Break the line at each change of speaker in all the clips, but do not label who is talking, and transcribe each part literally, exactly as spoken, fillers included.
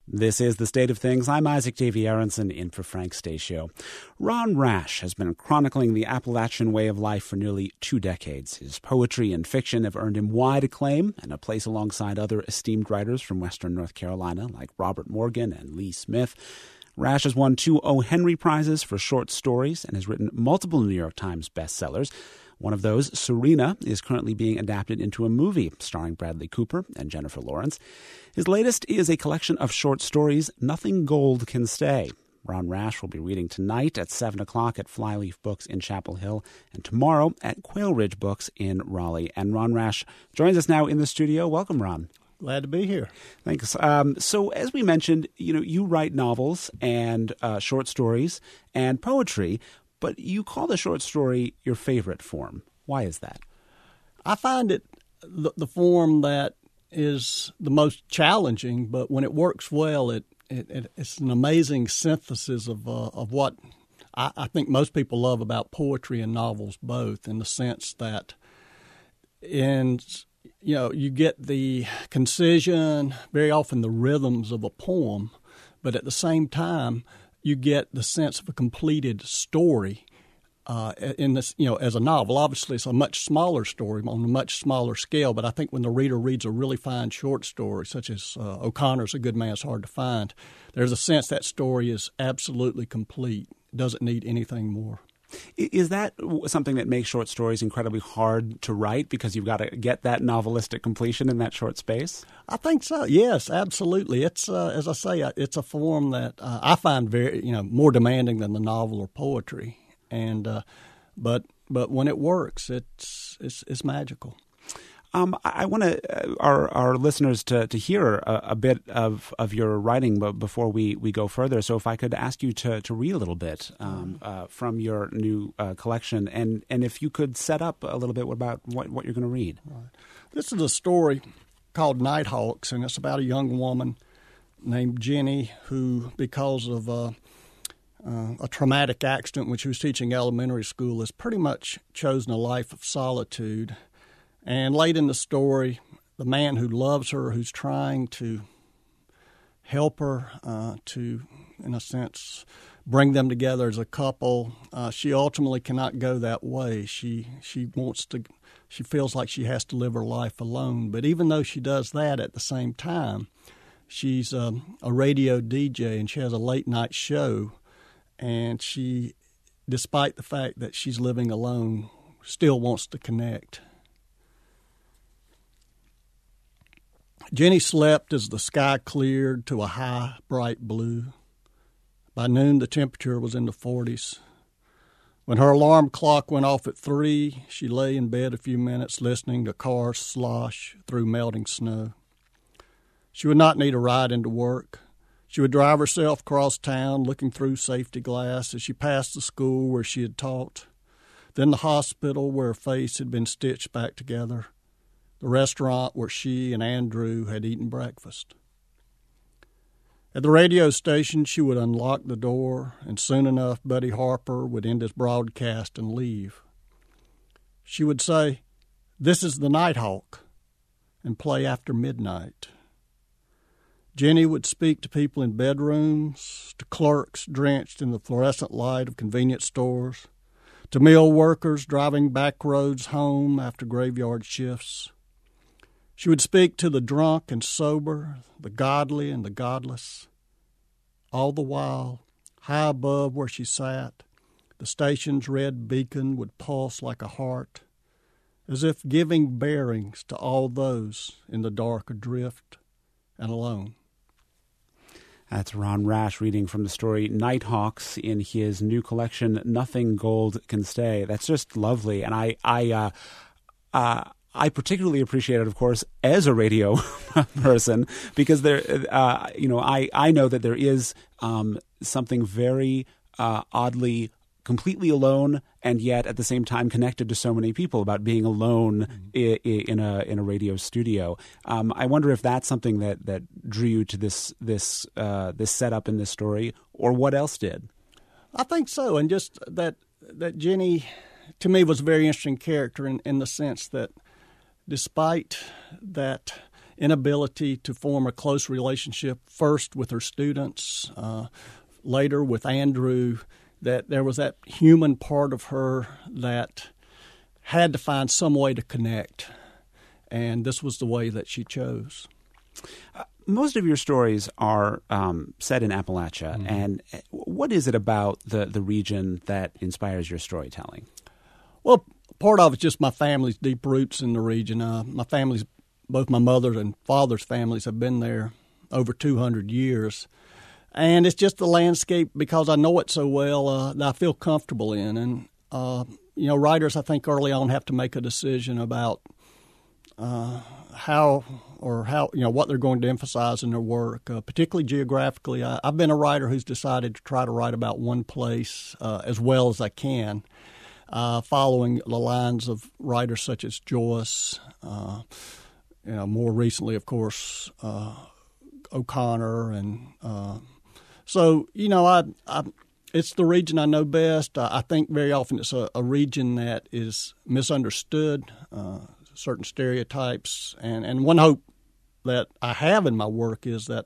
This is The State of Things. I'm Isaac Davy Aronson, in for Frank Stasio. Ron Rash has been chronicling the Appalachian way of life for nearly two decades. His poetry and fiction have earned him wide acclaim and a place alongside other esteemed writers from Western North Carolina like Robert Morgan and Lee Smith. Rash has won two O. Henry Prizes for short stories and has written multiple New York Times bestsellers. One of those, Serena, is currently being adapted into a movie starring Bradley Cooper and Jennifer Lawrence. His latest is a collection of short stories, Nothing Gold Can Stay. Ron Rash will be reading tonight at seven o'clock at Flyleaf Books in Chapel Hill and tomorrow at Quail Ridge Books in Raleigh. And Ron Rash joins us now in the studio. Welcome, Ron.
Glad to be here.
Thanks. Um, so as we mentioned, you know, you write novels and uh, short stories and poetry, but you call the short story your favorite form. Why is that?
I find it the, the form that is the most challenging, but when it works well, it, it, it it's an amazing synthesis of uh, of what I, I think most people love about poetry and novels both, in the sense that in you know you get the concision, very often the rhythms of a poem, but at the same time you get the sense of a completed story uh, in this, you know, as a novel. Obviously, it's a much smaller story on a much smaller scale, but I think when the reader reads a really fine short story, such as uh, O'Connor's A Good Man's Hard to Find, there's a sense that story is absolutely complete. It doesn't need anything more.
Is that something that makes short stories incredibly hard to write because you've got to get that novelistic completion in that short space?
I think so. Yes, absolutely. It's uh, as I say, it's a form that uh, I find very, you know, more demanding than the novel or poetry. And uh, but but when it works, it's it's, it's magical.
Um, I want to uh, our our listeners to to hear a, a bit of, of your writing before we, we go further. So if I could ask you to, to read a little bit um, uh, from your new uh, collection, and, and if you could set up a little bit about what, what you're going to read.
Right. This is a story called Nighthawks, and it's about a young woman named Jenny who, because of uh, uh, a traumatic accident when she was teaching elementary school, has pretty much chosen a life of solitude. And late in the story, the man who loves her, who's trying to help her uh, to, in a sense, bring them together as a couple, uh, she ultimately cannot go that way. She she wants to, she feels like she has to live her life alone. But even though she does that, at the same time, she's um, a radio D J and she has a late night show. And she, despite the fact that she's living alone, still wants to connect. Jenny slept as the sky cleared to a high, bright blue. By noon, the temperature was in the forties. When her alarm clock went off at three, she lay in bed a few minutes listening to cars slosh through melting snow. She would not need a ride into work. She would drive herself across town, looking through safety glass as she passed the school where she had taught, then the hospital where her face had been stitched back together, the restaurant where she and Andrew had eaten breakfast. At the radio station, she would unlock the door, and soon enough Buddy Harper would end his broadcast and leave. She would say, "This is the Nighthawk," and play After Midnight. Jenny would speak to people in bedrooms, to clerks drenched in the fluorescent light of convenience stores, to mill workers driving back roads home after graveyard shifts. She would speak to the drunk and sober, the godly and the godless. All the while, high above where she sat, the station's red beacon would pulse like a heart, as if giving bearings to all those in the dark adrift and alone.
That's Ron Rash reading from the story Nighthawks in his new collection, Nothing Gold Can Stay. That's just lovely. And I, I, uh, uh, I particularly appreciate it, of course, as a radio person, because there, uh, you know, I, I know that there is um, something very uh, oddly completely alone and yet at the same time connected to so many people about being alone mm-hmm. i- in a in a radio studio. Um, I wonder if that's something that, that drew you to this this uh, this setup in this story, or what else did?
I think so, and just that that Jenny, to me, was a very interesting character in, in the sense that despite that inability to form a close relationship, first with her students, uh, later with Andrew, that there was that human part of her that had to find some way to connect. And this was the way that she chose.
Uh, most of your stories are um, set in Appalachia. Mm-hmm. And what is it about the, the region that inspires your storytelling?
Well, part of it's just my family's deep roots in the region. Uh, my family's, both my mother's and father's families have been there over two hundred years. And it's just the landscape, because I know it so well, uh, that I feel comfortable in. And, uh, you know, writers, I think, early on have to make a decision about uh, how or how, you know, what they're going to emphasize in their work, uh, particularly geographically. I, I've been a writer who's decided to try to write about one place uh, as well as I can, uh, following the lines of writers such as Joyce, uh, you know, more recently, of course, uh, O'Connor. And uh, so, you know, I, I it's the region I know best. I, I think very often it's a, a region that is misunderstood, uh, certain stereotypes. And, and one hope that I have in my work is that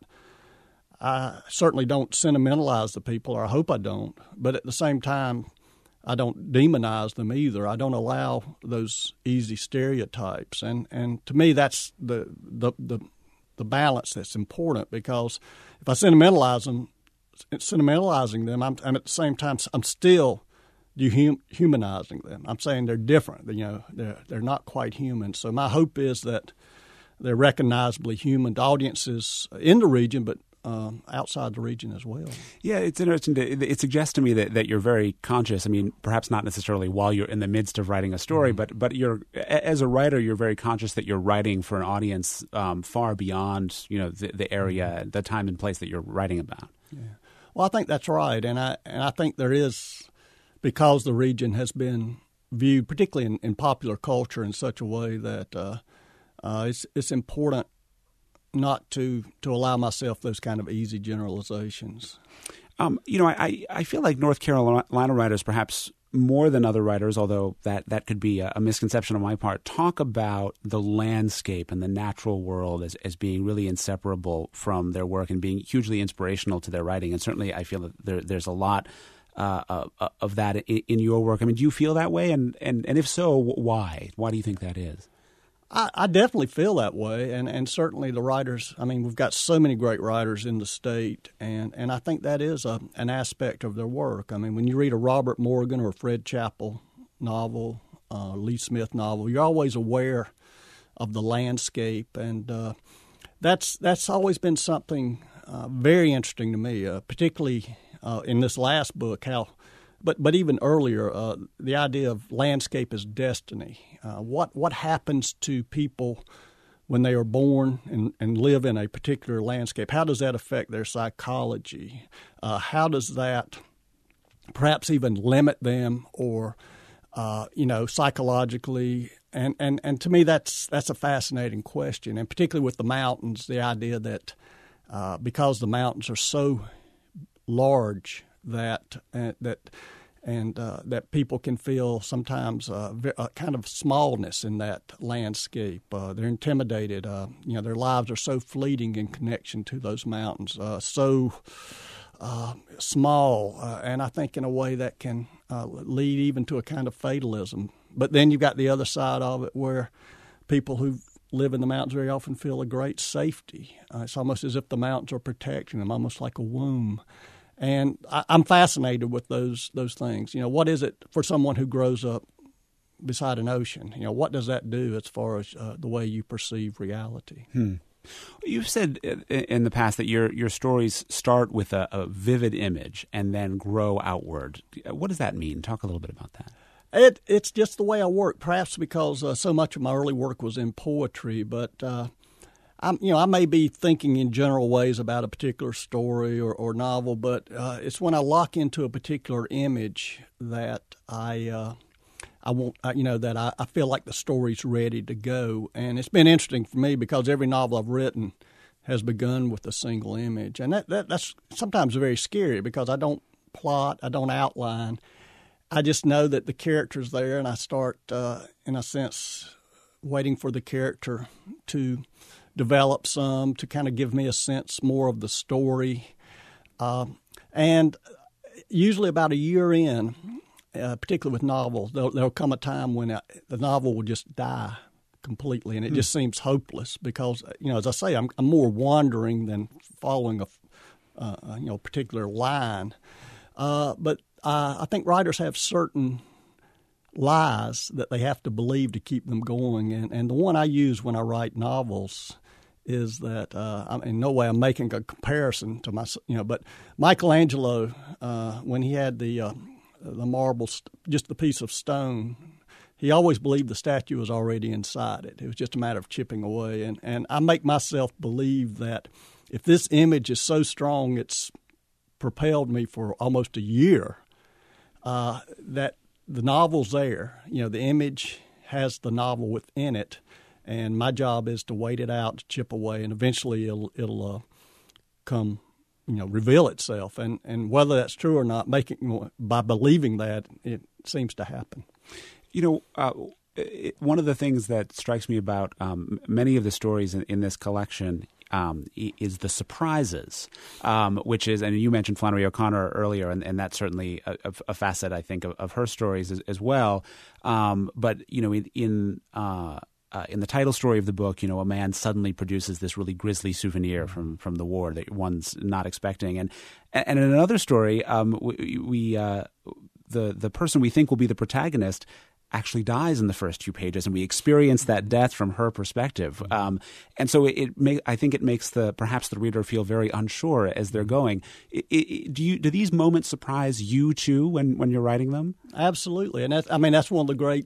I certainly don't sentimentalize the people, or I hope I don't, but at the same time, I don't demonize them either. I don't allow those easy stereotypes. And, and to me, that's the, the the the balance that's important, because if I sentimentalize them, sentimentalizing them, I'm, I'm at the same time, I'm still dehumanizing them. I'm saying they're different. You know, they're they're not quite human. So my hope is that they're recognizably human to audiences in the region, but um, outside the region as well.
Yeah, it's interesting. To, it suggests to me that, that you're very conscious. I mean, perhaps not necessarily while you're in the midst of writing a story, mm-hmm. but but you're as a writer, you're very conscious that you're writing for an audience um, far beyond, you know, the, the area, mm-hmm. the time and place that you're writing about.
Yeah. Well, I think that's right, and I and I think there is, because the region has been viewed, particularly in, in popular culture, in such a way that uh, uh, it's it's important not to, to allow myself those kind of easy generalizations.
Um, you know, I, I feel like North Carolina writers, perhaps more than other writers, although that, that could be a, a misconception on my part, talk about the landscape and the natural world as, as being really inseparable from their work and being hugely inspirational to their writing. And certainly I feel that there, there's a lot uh, of, of that in, in your work. I mean, do you feel that way? And, and, and if so, why? Why do you think that is?
I, I definitely feel that way, and, and certainly the writers, I mean, we've got so many great writers in the state, and, and I think that is a, an aspect of their work. I mean, when you read a Robert Morgan or a Fred Chappell novel, uh, Lee Smith novel, you're always aware of the landscape, and uh, that's that's always been something uh, very interesting to me, uh, particularly uh, in this last book, how But but even earlier, uh, the idea of landscape as destiny. Uh, what what happens to people when they are born and, and live in a particular landscape? How does that affect their psychology? Uh, how does that perhaps even limit them, or uh, you know, psychologically? And, and and to me, that's that's a fascinating question, and particularly with the mountains, the idea that uh, because the mountains are so large, that uh, that and uh, that people can feel sometimes uh, a kind of smallness in that landscape. Uh, they're intimidated. Uh, you know, their lives are so fleeting in connection to those mountains, uh, so uh, small, uh, and I think in a way that can uh, lead even to a kind of fatalism. But then you've got the other side of it, where people who live in the mountains very often feel a great safety. Uh, it's almost as if the mountains are protecting them, almost like a womb. And I, I'm fascinated with those those things. You know, what is it for someone who grows up beside an ocean? You know, what does that do as far as uh, the way you perceive reality?
Hmm. You've said in the past that your your stories start with a, a vivid image and then grow outward. What does that mean? Talk a little bit about that.
It it's just the way I work. Perhaps because uh, so much of my early work was in poetry, but. Uh, I'm, you know, I may be thinking in general ways about a particular story or, or novel, but uh, it's when I lock into a particular image that I, uh, I want, I, you know, that I, I feel like the story's ready to go. And it's been interesting for me because every novel I've written has begun with a single image, and that, that that's sometimes very scary because I don't plot, I don't outline, I just know that the character's there, and I start, uh, in a sense, waiting for the character to develop some to kind of give me a sense more of the story. Uh, and usually about a year in, uh, particularly with novels, there'll, there'll come a time when I, the novel will just die completely, and it mm. just seems hopeless because, you know, as I say, I'm, I'm more wandering than following a, uh, you know, particular line. Uh, but uh, I think writers have certain lies that they have to believe to keep them going. And, and the one I use when I write novels is that, uh, I'm, in no way I'm making a comparison to my, you know, but Michelangelo, uh, when he had the uh, the marble, just the piece of stone, he always believed the statue was already inside it. It was just a matter of chipping away. And, and I make myself believe that if this image is so strong, it's propelled me for almost a year, uh, that the novel's there. You know, the image has the novel within it, and my job is to wait it out, to chip away, and eventually it'll it'll uh, come, you know, reveal itself. And, and whether that's true or not, making by believing that, it seems to happen.
You know, uh, it, one of the things that strikes me about um, many of the stories in, in this collection Um, is the surprises, um, which is, and you mentioned Flannery O'Connor earlier, and, and that's certainly a, a facet, I think, of, of her stories as, as well. Um, but, you know, in in, uh, uh, in the title story of the book, you know, a man suddenly produces this really grisly souvenir from, from the war that one's not expecting. And and in another story, um, we, we uh, the the person we think will be the protagonist actually dies in the first few pages, and we experience that death from her perspective. Um, and so it, it may, I think it makes the perhaps the reader feel very unsure as they're going. It, it, do you do these moments surprise you too when, when you're writing them?
Absolutely, and that's, I mean that's one of the great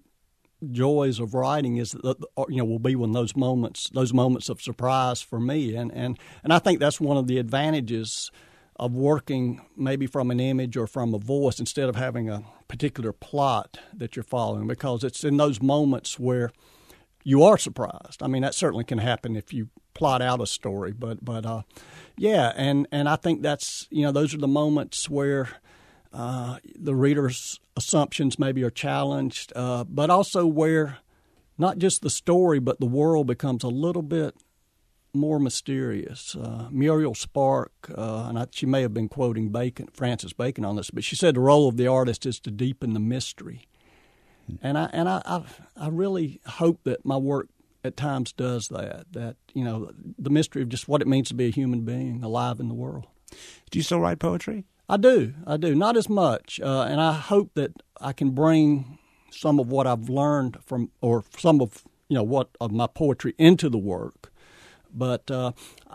joys of writing is that you know will be when those moments those moments of surprise for me, and and and I think that's one of the advantages of working maybe from an image or from a voice instead of having a particular plot that you're following, because it's in those moments where you are surprised. I mean, that certainly can happen if you plot out a story, but but uh, yeah, and, and I think that's, you know, those are the moments where uh, the reader's assumptions maybe are challenged, uh, but also where not just the story but the world becomes a little bit more mysterious. Uh, Muriel Spark, uh, and I, she may have been quoting Bacon, Francis Bacon on this, but she said the role of the artist is to deepen the mystery. Mm. And I and I, I I really hope that my work at times does that. That you know the mystery of just what it means to be a human being alive in the world.
Do you still write poetry?
I do. I do. Not as much, uh, and I hope that I can bring some of what I've learned from, or some of you know what of my poetry into the work. But uh,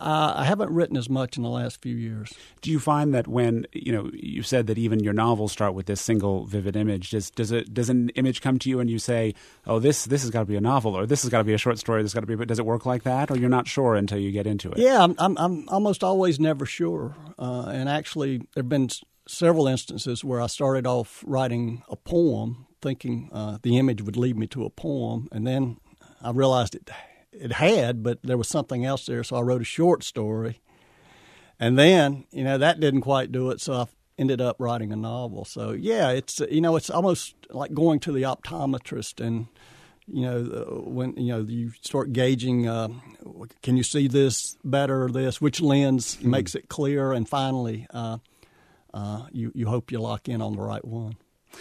I haven't written as much in the last few years.
Do you find that when, you know, you said that even your novels start with this single vivid image, does does it does an image come to you and you say, oh, this this has got to be a novel, or this has got to be a short story, this has got to be, but does it work like that, or you're not sure until you get into it?
Yeah, I'm I'm, I'm almost always never sure. Uh, and actually, there have been several instances where I started off writing a poem, thinking uh, the image would lead me to a poem, and then I realized it It had, but there was something else there, so I wrote a short story. And then, you know, that didn't quite do it, so I ended up writing a novel. So, yeah, it's, you know, it's almost like going to the optometrist and, you know, when, you know, you start gauging, uh, can you see this better or this, which lens mm-hmm. makes it clear, and finally uh, uh, you, you hope you lock in on the right one.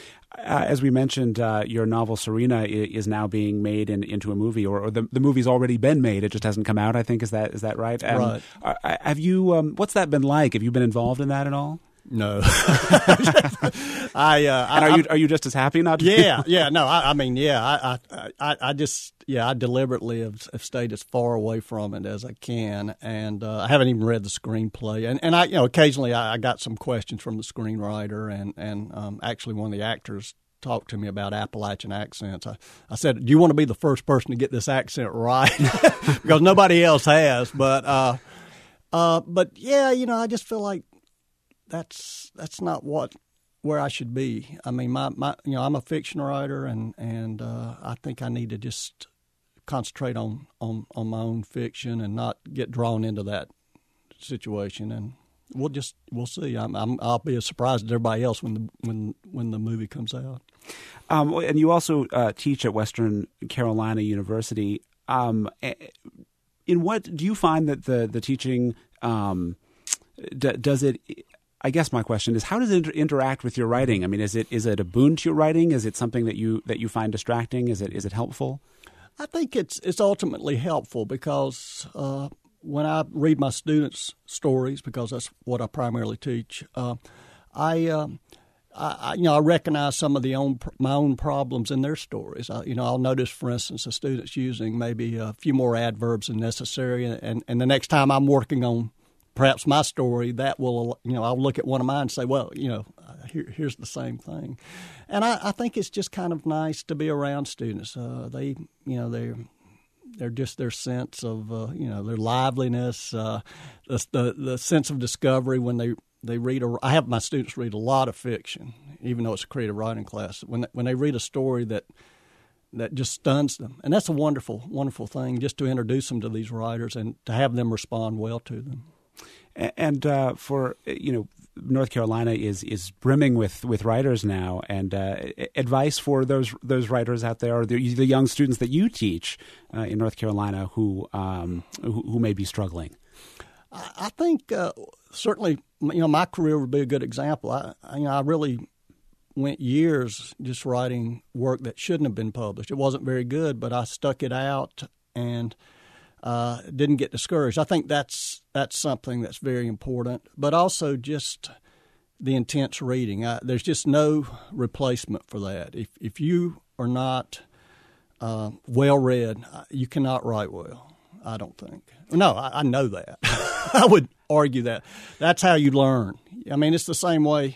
Uh, as we mentioned, uh, your novel Serena is now being made in, into a movie, or, or the the movie's already been made. It just hasn't come out. I think is that is that right? Um,
right.
Uh, have you? Um, what's that been like? Have you been involved in that at all?
No. I uh,
and are
I,
you are you just as happy not to?
Yeah, yeah. No, I, I mean, yeah. I, I, I just, yeah. I deliberately have, have stayed as far away from it as I can, and uh, I haven't even read the screenplay. And and I, you know, occasionally I, I got some questions from the screenwriter, and and um, actually one of the actors talked to me about Appalachian accents. I, I said, "Do you want to be the first person to get this accent right?" Because nobody else has. But uh, uh, but yeah, you know, I just feel like that's that's not what where I should be. I mean, my, my you know, I'm a fiction writer, and and uh, I think I need to just concentrate on, on, on my own fiction and not get drawn into that situation. And we'll just we'll see. I'm, I'm I'll be as surprised as everybody else when the when when the movie comes out.
Um, and you also uh, teach at Western Carolina University. Um, in what do you find that the the teaching um, d- does it? I guess my question is, how does it inter- interact with your writing? I mean, is it is it a boon to your writing? Is it something that you that you find distracting? Is it is it helpful?
I think it's it's ultimately helpful because uh, when I read my students' stories, because that's what I primarily teach, uh, I, uh, I you know I recognize some of the own my own problems in their stories. I, you know, I'll notice, for instance, the students using maybe a few more adverbs than necessary, and and the next time I'm working on perhaps my story, that will, you know, I'll look at one of mine and say, well, you know, here, here's the same thing. And I, I think it's just kind of nice to be around students. Uh, they, you know, they're, they're just their sense of, uh, you know, their liveliness, uh, the, the the sense of discovery when they, they read. A, I have my students read a lot of fiction, even though it's a creative writing class. When they, when they read a story that that just stuns them. And that's a wonderful, wonderful thing, just to introduce them to these writers and to have them respond well to them.
And uh, for, you know, North Carolina is is brimming with, with writers now, and uh, advice for those those writers out there, or the, the young students that you teach uh, in North Carolina who, um, who who may be struggling.
I think uh, certainly, you know, my career would be a good example. I, I, you know, I really went years just writing work that shouldn't have been published. It wasn't very good, but I stuck it out and Uh, didn't get discouraged. I think that's that's something that's very important, but also just the intense reading. I, there's just no replacement for that. If if you are not uh, well read, you cannot write well, I don't think. No, I, I know that. I would argue that. That's how you learn. I mean, it's the same way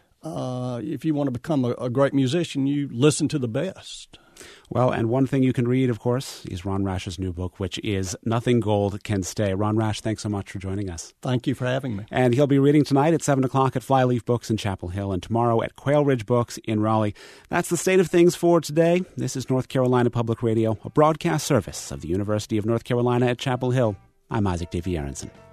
uh, if you want to become a, a great musician, you listen to the best.
Well, and one thing you can read, of course, is Ron Rash's new book, which is Nothing Gold Can Stay. Ron Rash, thanks so much for joining us.
Thank you for having me.
And he'll be reading tonight at seven o'clock at Flyleaf Books in Chapel Hill, and tomorrow at Quail Ridge Books in Raleigh. That's the state of things for today. This is North Carolina Public Radio, a broadcast service of the University of North Carolina at Chapel Hill. I'm Isaac Davey Aronson.